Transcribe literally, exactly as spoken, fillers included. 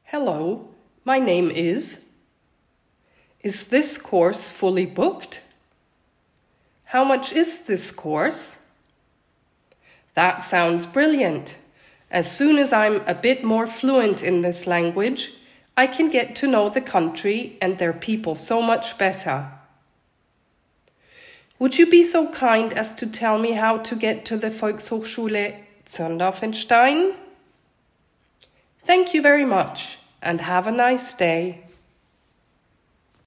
Hello, my name is. Is this course fully booked? How much is this course? That sounds brilliant. As soon as I'm a bit more fluent in this language, I can get to know the country and their people so much better. Would you be so kind as to tell me how to get to the Volkshochschule Zonderfenstein? Thank you very much and have a nice day.